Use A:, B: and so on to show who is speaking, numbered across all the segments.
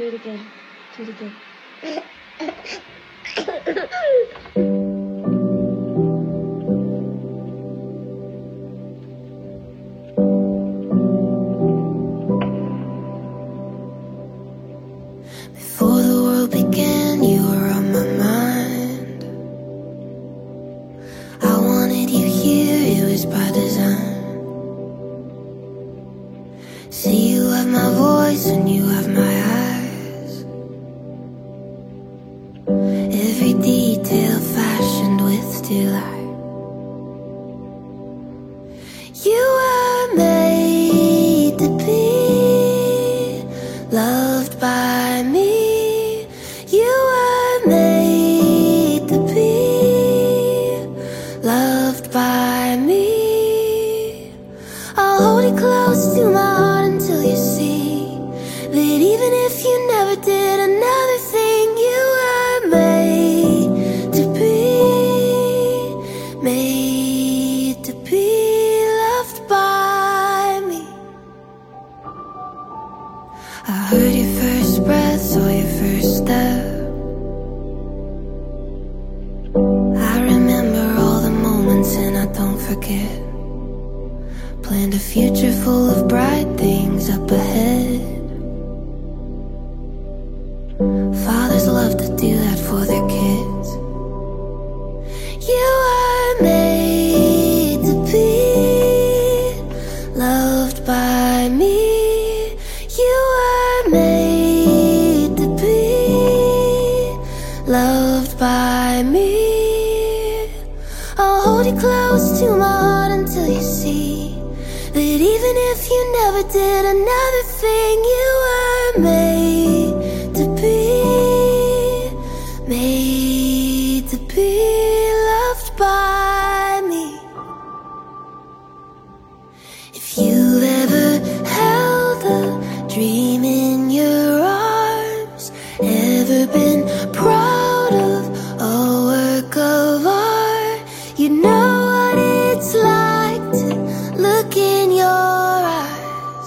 A: Do it again. Do it again.
B: Before the world began, you were on my mind. I wanted you here, it was by design. See, you have my voice and you have my eyes. Every detail fashioned with delight. You were made to be loved by me. You were made to be loved by me. I'll hold you close to my heart until you see that even if you never did another thing, you were made to be loved by me. I heard your first breath, saw your first step. I remember all the moments and I don't forget. Planned a future full of bright things up ahead. Fathers love to do that for their kids. You were made to be loved by me. You were made to be loved by me. I'll hold you close to my heart until you see that even if you never did another thing, you were made to be loved by me. If you've ever held a dream in your arms, ever been proud of a work of art, you know what it's like to look in your eyes.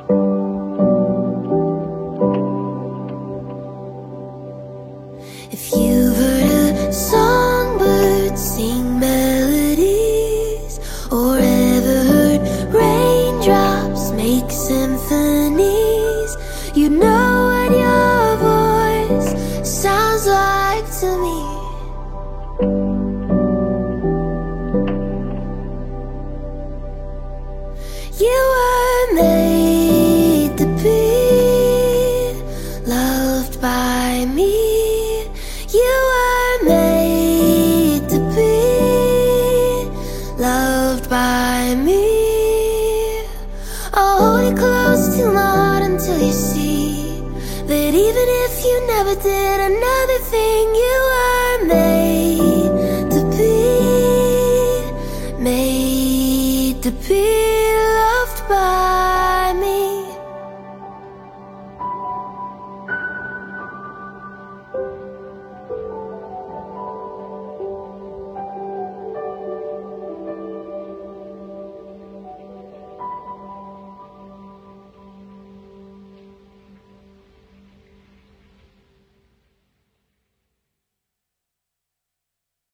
B: If you've heard a songbird sing melodies, or ever heard raindrops make symphonies, you know what your voice sounds like to me. You were made to be loved by me. You were made to be loved by me. I'll hold you close to my heart until you see that even if you never did another thing, you were made to be loved by